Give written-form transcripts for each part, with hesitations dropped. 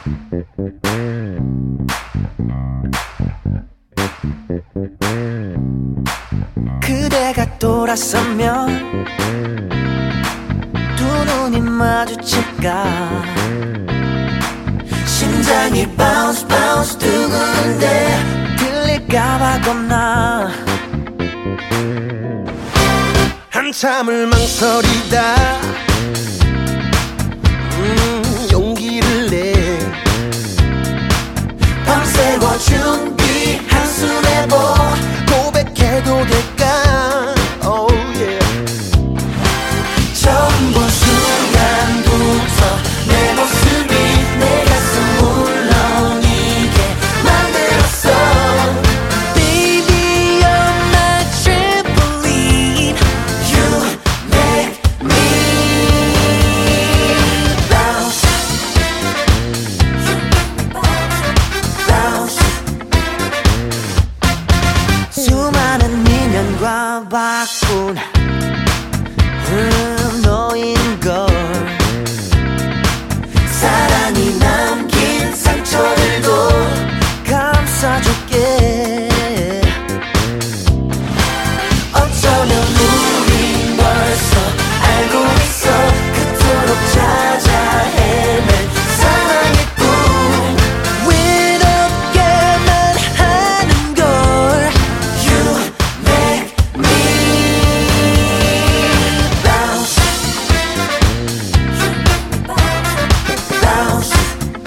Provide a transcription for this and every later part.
그대가 돌아서면 두 눈이 마주칠까. 심장이 bounce bounce 두근데 들릴까봐 겁나. 한참을 망설이다 용기를 내. 밤새워 준비 한숨 내보 고백해도 될까. Oh yeah. 처음 본 순간부터 내 모습이 내 가슴 물렁이게 만들었어. Baby you're my trampoline. You make me bounce. Bounce. 수많은 인연과 바꾼 너인걸. 사랑이 남긴 상처들도 감싸줄게. 어쩌면 우린 벌써 알고 있어. 그토록 찾아 헤맨 사랑의 꿈 외롭게만 하는 걸. You make me bounce. Bounce.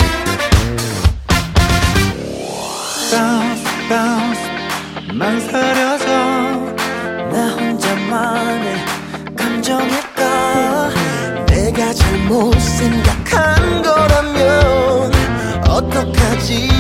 bounce bounce 망설여져. 나 혼자만의 감정일까. 내가 잘못 생각한 거라면 어떡하지.